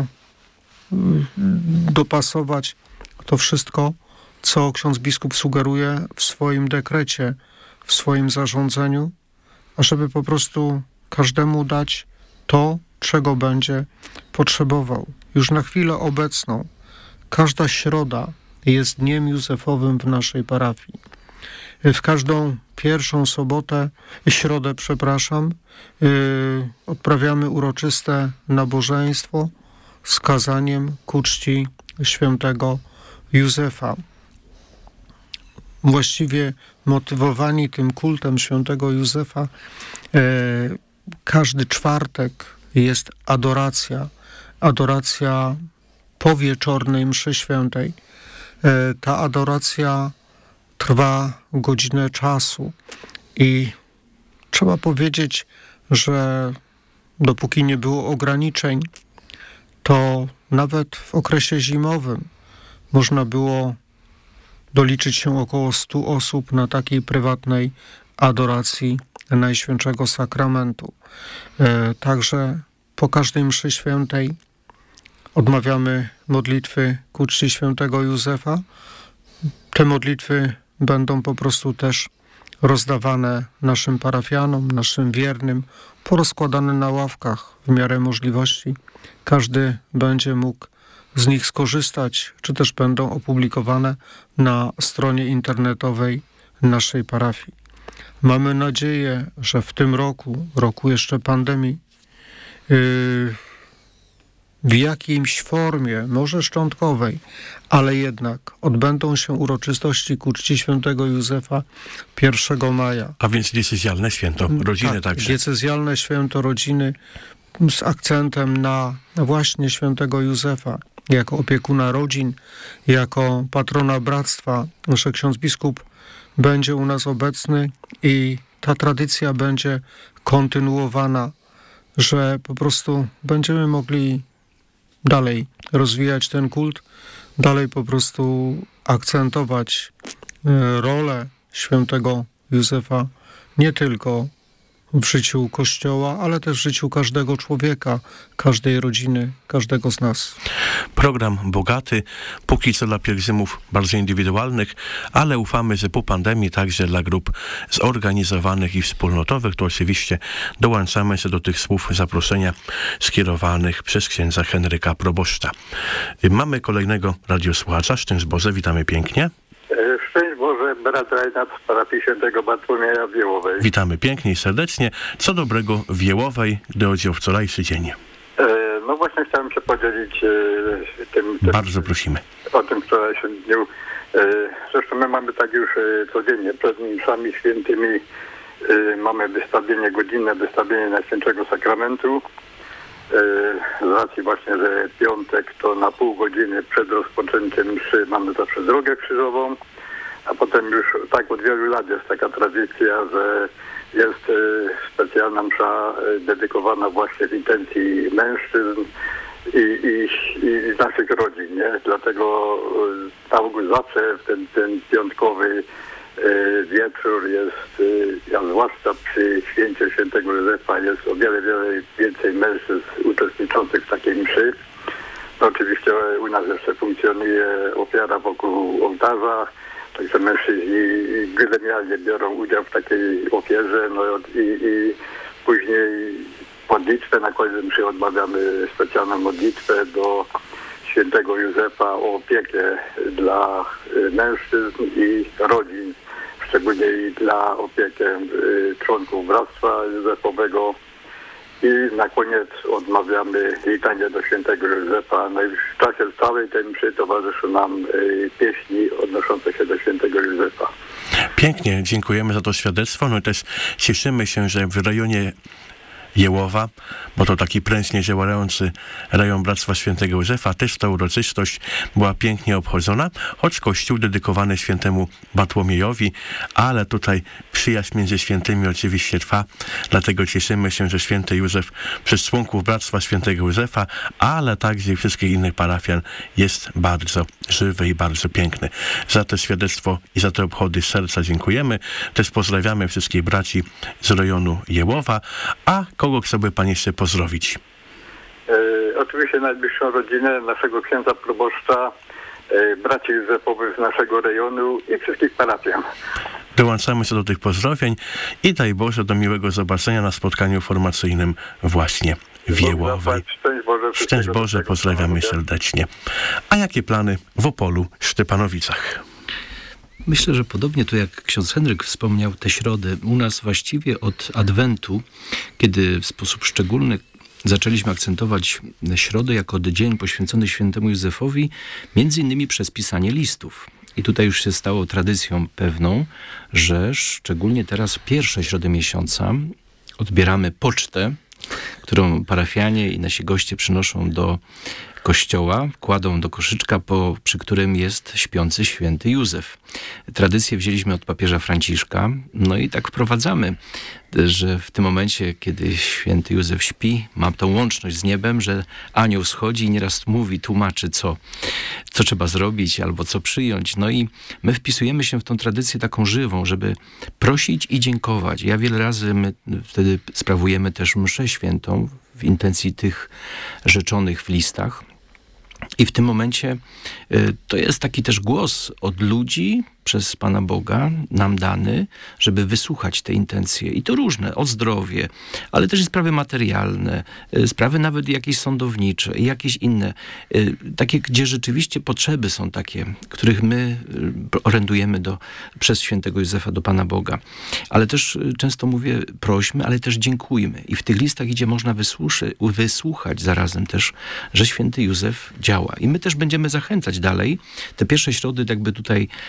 Speaker 5: dopasować to wszystko, co ksiądz biskup sugeruje w swoim dekrecie, w swoim zarządzeniu, ażeby po prostu każdemu dać to, czego będzie potrzebował. Już na chwilę obecną każda środa jest dniem józefowym w naszej parafii. W każdą pierwszą sobotę, środę, przepraszam, yy, odprawiamy uroczyste nabożeństwo z kazaniem ku czci Świętego Józefa. Właściwie motywowani tym kultem Świętego Józefa, yy, każdy czwartek jest adoracja, adoracja po wieczornej mszy świętej. Yy, ta adoracja trwa godzinę czasu i trzeba powiedzieć, że dopóki nie było ograniczeń, to nawet w okresie zimowym można było doliczyć się około stu osób na takiej prywatnej adoracji Najświętszego Sakramentu. E, także po każdej mszy świętej odmawiamy modlitwy ku czci Świętego Józefa. Te modlitwy będą po prostu też rozdawane naszym parafianom, naszym wiernym, porozkładane na ławkach w miarę możliwości. Każdy będzie mógł z nich skorzystać, czy też będą opublikowane na stronie internetowej naszej parafii. Mamy nadzieję, że w tym roku, roku jeszcze pandemii, yy, w jakiejś formie, może szczątkowej, ale jednak odbędą się uroczystości ku czci Świętego Józefa pierwszego maja.
Speaker 3: A więc diecezjalne święto rodziny
Speaker 5: tak,
Speaker 3: także.
Speaker 5: Diecezjalne święto rodziny z akcentem na właśnie Świętego Józefa. jako opiekuna rodzin, jako patrona bractwa, że ksiądz biskup będzie u nas obecny i ta tradycja będzie kontynuowana, że po prostu będziemy mogli dalej rozwijać ten kult, dalej po prostu akcentować rolę świętego Józefa nie tylko w życiu Kościoła, ale też w życiu każdego człowieka, każdej rodziny, każdego z nas.
Speaker 3: Program bogaty, póki co dla pielgrzymów bardzo indywidualnych, ale ufamy, że po pandemii także dla grup zorganizowanych i wspólnotowych, to oczywiście dołączamy się do tych słów zaproszenia skierowanych przez księdza Henryka Proboszcza. Mamy kolejnego radiosłuchacza. Szczęść Boże, witamy pięknie.
Speaker 8: Szczęść Boże, brat Reinhard z parafii świętego Bartłomieja w Wiełowej.
Speaker 3: Witamy pięknie i serdecznie. Co dobrego w Wiełowej, gdy chodzi o wczorajszy dzień?
Speaker 8: E, no właśnie chciałem się podzielić e, tym, tym...
Speaker 3: Bardzo prosimy.
Speaker 8: O tym wczorajszym dniu. E, zresztą my mamy tak już e, codziennie, przed mszami świętymi e, mamy wystawienie, godzinne wystawienie Najświętszego Sakramentu. E, z racji właśnie, że piątek to na pół godziny przed rozpoczęciem mszy mamy zawsze drogę krzyżową, a potem już tak od wielu lat jest taka tradycja, że jest e, specjalna msza e, dedykowana właśnie w intencji mężczyzn i, i, i naszych rodzin, nie? Dlatego e, na ogół zawsze ten, ten piątkowy e, wieczór jest, e, ja zwłaszcza przy święcie świętego Józefa jest o wiele, wiele więcej mężczyzn uczestniczących w takiej mszy. No, oczywiście u nas jeszcze funkcjonuje ofiara wokół ołtarza, także mężczyźni gremialnie biorą udział w takiej ofierze, no i, i później modlitwę, na koniec mszy odmawiamy specjalną modlitwę do świętego Józefa o opiekę dla mężczyzn i rodzin, szczególnie i dla opiekę członków Bractwa Józefowego. I na koniec odmawiamy litanię do świętego Józefa. No i w czasie całej tej mszy towarzyszą nam y, pieśni odnoszące się do świętego Józefa.
Speaker 3: Pięknie, dziękujemy za to świadectwo. No i też cieszymy się, że w rejonie Jełowa, bo to taki prężnie działający rejon Bractwa Świętego Józefa, też ta uroczystość była pięknie obchodzona, choć kościół dedykowany świętemu Bartłomiejowi, ale tutaj przyjaźń między świętymi oczywiście trwa, dlatego cieszymy się, że święty Józef przez członków Bractwa Świętego Józefa, ale także i wszystkich innych parafian jest bardzo żywy i bardzo piękny. Za to świadectwo i za te obchody z serca dziękujemy. Też pozdrawiamy wszystkich braci z rejonu Jełowa, a kogo chciałby Pan jeszcze pozdrowić?
Speaker 8: E, oczywiście najbliższą rodzinę naszego księdza proboszcza, e, braci Józefowych z naszego rejonu i wszystkich parafian.
Speaker 3: Dołączamy się do tych pozdrowień i daj Boże do miłego zobaczenia na spotkaniu formacyjnym właśnie w Jełowej.
Speaker 8: Szczęść Boże,
Speaker 3: Szczęść Boże, pozdrawiamy serdecznie. A jakie plany w Opolu, Szczepanowicach?
Speaker 4: Myślę, że podobnie to jak ksiądz Henryk wspomniał, te środy u nas właściwie od Adwentu, kiedy w sposób szczególny zaczęliśmy akcentować środę jako dzień poświęcony świętemu Józefowi, między innymi przez pisanie listów. I tutaj już się stało tradycją pewną, że szczególnie teraz pierwsze środy miesiąca odbieramy pocztę, którą parafianie i nasi goście przynoszą do kościoła, kładą do koszyczka, po, przy którym jest śpiący święty Józef. Tradycję wzięliśmy od papieża Franciszka, no i tak wprowadzamy, że w tym momencie, kiedy święty Józef śpi, ma tą łączność z niebem, że anioł schodzi i nieraz mówi, tłumaczy, co, co trzeba zrobić albo co przyjąć. No i my wpisujemy się w tą tradycję taką żywą, żeby prosić i dziękować. Ja wiele razy my wtedy sprawujemy też mszę świętą w intencji tych rzeczonych w listach. I w tym momencie y, to jest taki też głos od ludzi przez Pana Boga nam dany, żeby wysłuchać te intencje. I to różne, o zdrowie, ale też i sprawy materialne, y, sprawy nawet jakieś sądownicze i jakieś inne. Y, takie, gdzie rzeczywiście potrzeby są takie, których my y, orędujemy do, przez świętego Józefa do Pana Boga. Ale też y, często mówię, prośmy, ale też dziękujmy. I w tych listach idzie można wysłuszy, wysłuchać zarazem też, że święty Józef działa. I my też będziemy zachęcać dalej. Te pierwsze środy jakby tutaj z tym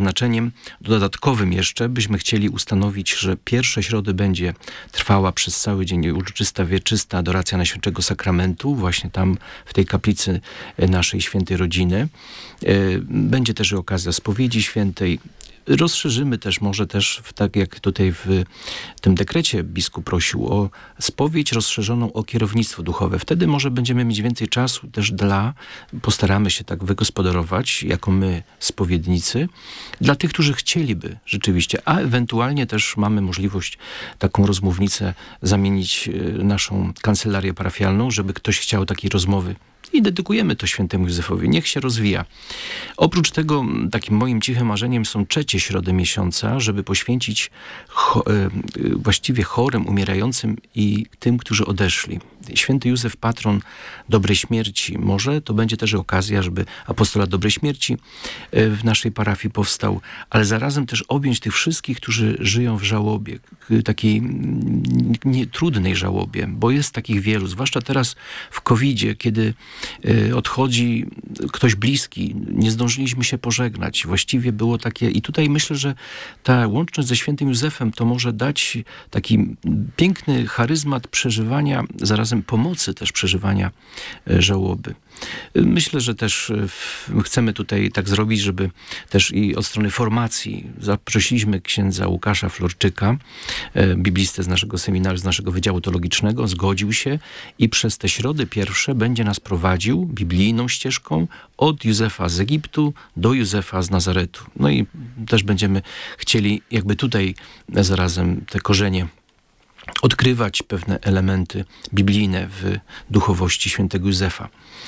Speaker 4: przeznaczeniem dodatkowym jeszcze byśmy chcieli ustanowić, że pierwsze środy będzie trwała przez cały dzień uroczysta, wieczysta adoracja Najświętszego Sakramentu, właśnie tam w tej kaplicy naszej świętej rodziny. Będzie też okazja spowiedzi świętej. Rozszerzymy też, może też, tak jak tutaj w tym dekrecie biskup prosił o spowiedź rozszerzoną o kierownictwo duchowe. Wtedy może będziemy mieć więcej czasu też dla, postaramy się tak wygospodarować, jako my spowiednicy, dla tych, którzy chcieliby rzeczywiście, a ewentualnie też mamy możliwość taką rozmównicę zamienić naszą kancelarię parafialną, żeby ktoś chciał takiej rozmowy. I dedykujemy to świętemu Józefowi. Niech się rozwija. Oprócz tego takim moim cichym marzeniem są trzecie środy miesiąca, żeby poświęcić cho- właściwie chorym, umierającym i tym, którzy odeszli. Święty Józef, patron dobrej śmierci. Może to będzie też okazja, żeby apostolat dobrej śmierci w naszej parafii powstał, ale zarazem też objąć tych wszystkich, którzy żyją w żałobie, takiej nie, trudnej żałobie, bo jest takich wielu, zwłaszcza teraz w kowidzie, kiedy odchodzi ktoś bliski, nie zdążyliśmy się pożegnać. Właściwie było takie, i tutaj myślę, że ta łączność ze świętym Józefem to może dać taki piękny charyzmat przeżywania, zarazem pomocy też przeżywania żałoby. Myślę, że też chcemy tutaj tak zrobić, żeby też i od strony formacji zaprosiliśmy księdza Łukasza Florczyka, biblistę z naszego seminarium, z naszego Wydziału Teologicznego, zgodził się i przez te środy pierwsze będzie nas prowadził biblijną ścieżką od Józefa z Egiptu do Józefa z Nazaretu. No i też będziemy chcieli jakby tutaj zarazem te korzenie odkrywać, pewne elementy biblijne w duchowości świętego Józefa.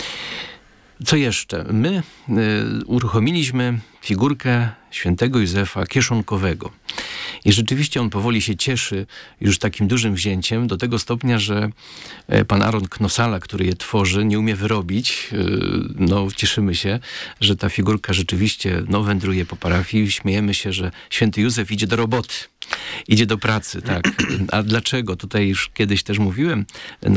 Speaker 4: Co jeszcze? My y, uruchomiliśmy figurkę świętego Józefa kieszonkowego. I rzeczywiście on powoli się cieszy już takim dużym wzięciem, do tego stopnia, że pan Aaron Knosala, który je tworzy, nie umie wyrobić. No, cieszymy się, że ta figurka rzeczywiście no, wędruje po parafii. Śmiejemy się, że święty Józef idzie do roboty. Idzie do pracy, tak. A dlaczego? Tutaj już kiedyś też mówiłem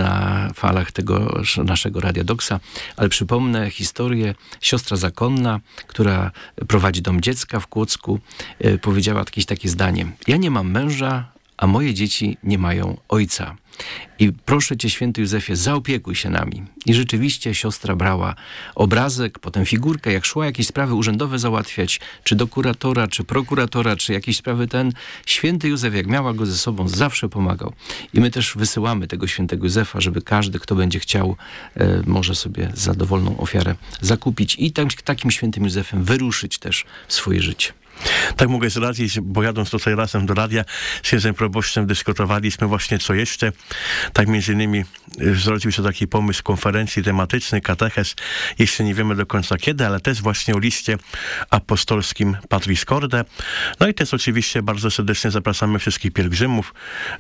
Speaker 4: na falach tego naszego Radia Doksa, ale przypomnę historię. Siostra zakonna, która prowadzi dom dziecka w Kłodzku, powiedziała jakieś takie zdanie. Ja nie mam męża, a moje dzieci nie mają ojca. I proszę cię, święty Józefie, zaopiekuj się nami. I rzeczywiście siostra brała obrazek, potem figurkę, jak szła jakieś sprawy urzędowe załatwiać, czy do kuratora, czy prokuratora, czy jakieś sprawy ten, święty Józef, jak miała go ze sobą, zawsze pomagał. I my też wysyłamy tego świętego Józefa, żeby każdy, kto będzie chciał, e, może sobie za dowolną ofiarę zakupić i tam, takim świętym Józefem wyruszyć też swoje życie.
Speaker 3: Tak mogę zradzić, bo jadąc tutaj razem do radia z księdzem proboszczem dyskutowaliśmy właśnie co jeszcze. Tak między innymi zrodził się taki pomysł konferencji tematycznej, katechez. Jeszcze nie wiemy do końca kiedy, ale też właśnie o liście apostolskim Patris Corde. No i też oczywiście bardzo serdecznie zapraszamy wszystkich pielgrzymów.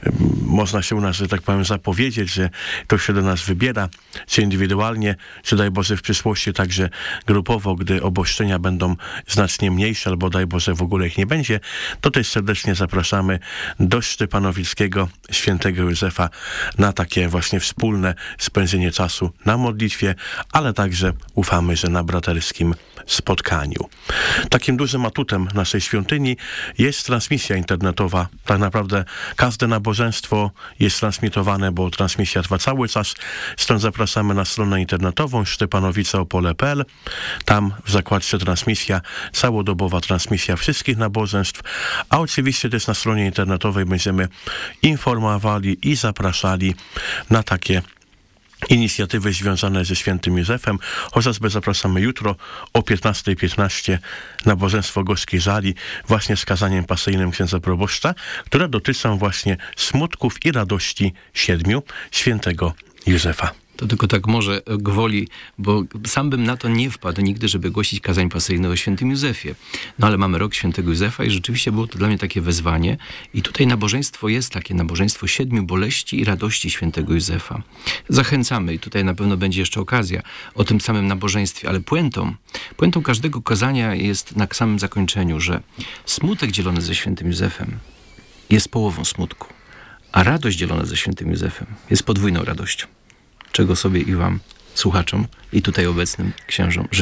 Speaker 3: Można się u nas, że tak powiem, zapowiedzieć, że ktoś się do nas wybiera, czy indywidualnie, czy daj Boże w przyszłości także grupowo, gdy obostrzenia będą znacznie mniejsze, albo daj Boże w ogóle ich nie będzie, to też serdecznie zapraszamy do Szczepanowickiego świętego Józefa na takie właśnie wspólne spędzenie czasu na modlitwie, ale także ufamy, że na braterskim spotkaniu. Takim dużym atutem naszej świątyni jest transmisja internetowa. Tak naprawdę każde nabożeństwo jest transmitowane, bo transmisja trwa cały czas. Stąd zapraszamy na stronę internetową szczepanowice opole kropka p l. Tam w zakładce transmisja, całodobowa transmisja wszystkich nabożeństw, a oczywiście też na stronie internetowej będziemy informowali i zapraszali na takie inicjatywy związane ze świętym Józefem. Chociażby zapraszamy jutro o piętnasta piętnaście nabożeństwo Gorzkiej Żali właśnie z kazaniem pasyjnym księdza proboszcza, które dotyczą właśnie smutków i radości siedmiu świętego Józefa.
Speaker 4: To tylko tak może gwoli, bo sam bym na to nie wpadł nigdy, żeby głosić kazań pasyjne o świętym Józefie. No ale mamy rok świętego Józefa i rzeczywiście było to dla mnie takie wezwanie. I tutaj nabożeństwo jest takie, nabożeństwo siedmiu boleści i radości świętego Józefa. Zachęcamy i tutaj na pewno będzie jeszcze okazja o tym samym nabożeństwie, ale puentą, puentą każdego kazania jest na samym zakończeniu, że smutek dzielony ze świętym Józefem jest połową smutku, a radość dzielona ze świętym Józefem jest podwójną radością. Czego sobie i wam, słuchaczom i tutaj obecnym księżom życzę.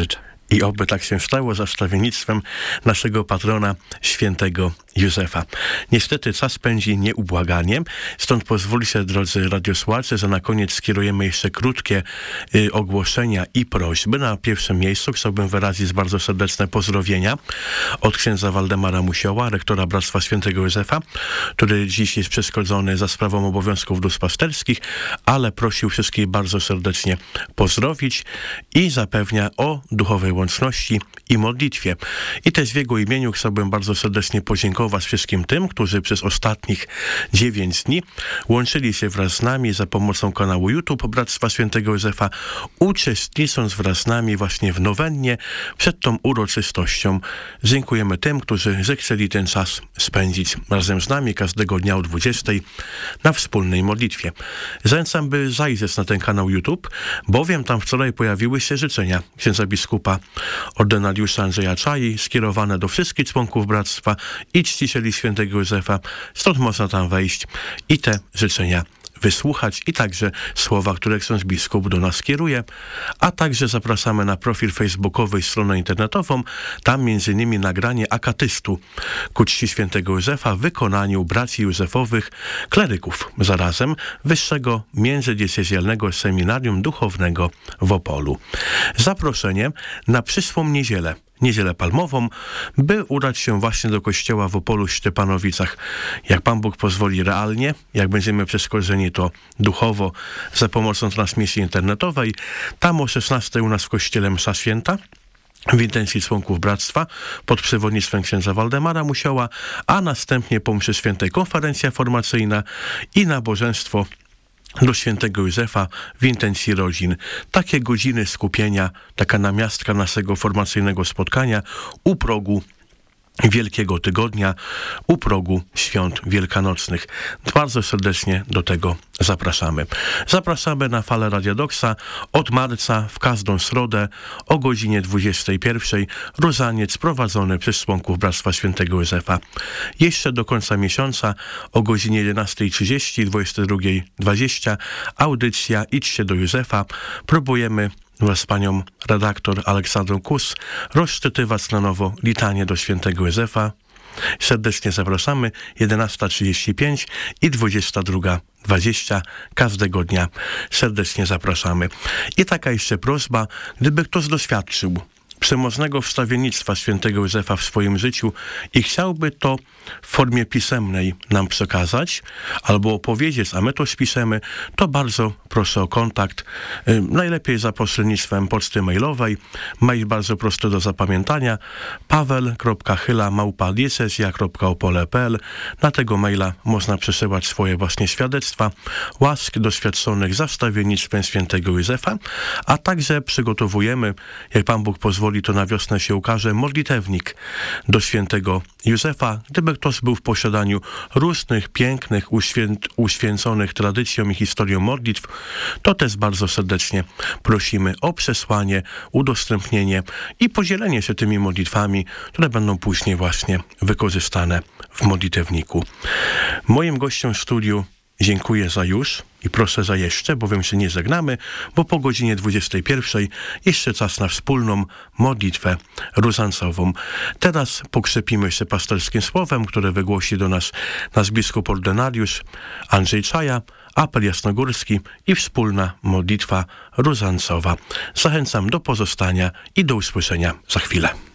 Speaker 3: I oby tak się stało za wstawiennictwem naszego patrona, świętego Józefa. Niestety czas pędzi nieubłaganie, stąd pozwólcie, drodzy radiosłuchacze, że na koniec skierujemy jeszcze krótkie y, ogłoszenia i prośby. Na pierwszym miejscu chciałbym wyrazić bardzo serdeczne pozdrowienia od księdza Waldemara Musioła, rektora Bractwa Świętego Józefa, który dziś jest przeszkodzony za sprawą obowiązków duszpasterskich, ale prosił wszystkich bardzo serdecznie pozdrowić i zapewnia o duchowej łączności i modlitwie. I też w jego imieniu chciałbym bardzo serdecznie podziękować wszystkim tym, którzy przez ostatnich dziewięć dni łączyli się wraz z nami za pomocą kanału YouTube Bractwa Świętego Józefa, uczestnicząc wraz z nami właśnie w nowennie przed tą uroczystością. Dziękujemy tym, którzy zechcieli ten czas spędzić razem z nami każdego dnia o dwudziestej na wspólnej modlitwie. Zachęcam, by zajrzeć na ten kanał YouTube, bowiem tam wczoraj pojawiły się życzenia księdza biskupa ordynariusza Andrzeja Czai skierowane do wszystkich członków Bractwa i czcicieli świętego Józefa. Stąd można tam wejść i te życzenia wysłuchać i także słowa, które ksiądz biskup do nas kieruje, a także zapraszamy na profil facebookowy i stronę internetową. Tam między innymi nagranie akatystu ku czci świętego Józefa w wykonaniu braci Józefowych kleryków, zarazem Wyższego Międzydiecezjalnego Seminarium Duchownego w Opolu. Zaproszenie na przyszłą niedzielę, Niedzielę Palmową, by udać się właśnie do kościoła w Opolu Szczepanowicach. Jak Pan Bóg pozwoli realnie, jak będziemy przeszkodzeni to duchowo za pomocą transmisji internetowej, tam o szesnastej u nas w kościele msza święta w intencji członków Bractwa pod przewodnictwem księdza Waldemara Musioła, a następnie po mszy świętej konferencja formacyjna i nabożeństwo do świętego Józefa w intencji rodzin. Takie godziny skupienia, taka namiastka naszego formacyjnego spotkania u progu Wielkiego Tygodnia, u progu świąt wielkanocnych. Bardzo serdecznie do tego zapraszamy. Zapraszamy na falę Radia Doksa od marca w każdą środę o godzinie dwudziestej pierwszej. Różaniec prowadzony przez członków Bractwa Świętego Józefa. Jeszcze do końca miesiąca o godzinie jedenastej trzydzieści, dwudziestej drugiej dwadzieścia audycja Idźcie do Józefa. Próbujemy wraz z panią redaktor Aleksandrą Kus rozczytywać na nowo litanię do świętego Józefa. Serdecznie zapraszamy, jedenasta trzydzieści pięć i dwudziesta druga dwadzieścia każdego dnia. Serdecznie zapraszamy. I taka jeszcze prośba, gdyby ktoś doświadczył przemocnego wstawiennictwa świętego Józefa w swoim życiu i chciałby to w formie pisemnej nam przekazać albo opowiedzieć, a my to spiszemy, to bardzo proszę o kontakt. Yy, najlepiej za pośrednictwem poczty mailowej. Mail bardzo prosty do zapamiętania. paweł kropka chyla małpa diecezja kropka opole kropka p l. Na tego maila można przesyłać swoje właśnie świadectwa łask doświadczonych za wstawiennictwem świętego Józefa, a także przygotowujemy, jak Pan Bóg pozwoli, to na wiosnę się ukaże, modlitewnik do świętego Józefa. Gdyby ktoś był w posiadaniu różnych, pięknych, uświęc- uświęconych tradycją i historią modlitw, to też bardzo serdecznie prosimy o przesłanie, udostępnienie i podzielenie się tymi modlitwami, które będą później właśnie wykorzystane w modlitewniku. Moim gościom w studiu dziękuję za już i proszę za jeszcze, bowiem się nie żegnamy, bo po godzinie dwudziestej pierwszej jeszcze czas na wspólną modlitwę różańcową. Teraz pokrzepimy się pasterskim słowem, które wygłosi do nas nasz biskup ordynariusz Andrzej Czaja, apel jasnogórski i wspólna modlitwa różańcowa. Zachęcam do pozostania i do usłyszenia za chwilę.